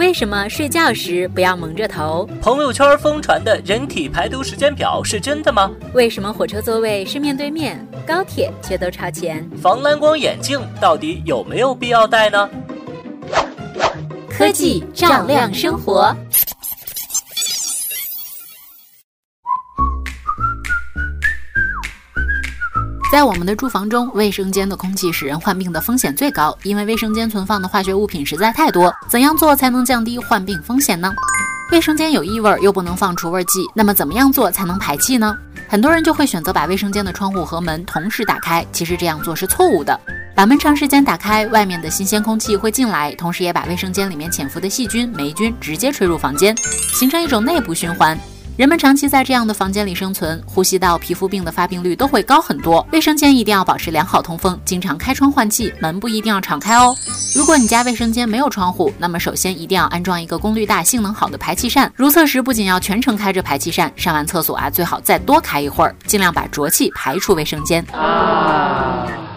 为什么睡觉时不要蒙着头？ 朋友圈疯传的人体排毒时间表是真的吗？ 为什么火车座位是面对面，高铁却都朝前？ 防蓝光眼镜到底有没有必要戴呢？ 科技照亮生活。 在我们的住房中，卫生间的空气使人患病的风险最高，因为卫生间存放的化学物品实在太多。怎样做才能降低患病风险呢？卫生间有异味又不能放除味剂，那么怎么样做才能排气呢？很多人就会选择把卫生间的窗户和门同时打开，其实这样做是错误的。把门长时间打开，外面的新鲜空气会进来，同时也把卫生间里面潜伏的细菌、霉菌直接吹入房间，形成一种内部循环。人们长期在这样的房间里生存，呼吸道、皮肤病的发病率都会高很多。卫生间一定要保持良好通风，经常开窗换气，门不一定要常开哦。如果你家卫生间没有窗户，那么首先一定要安装一个功率大、性能好的排气扇。如厕时不仅要全程开着排气扇，上完厕所最好再多开一会儿，尽量把浊气排出卫生间。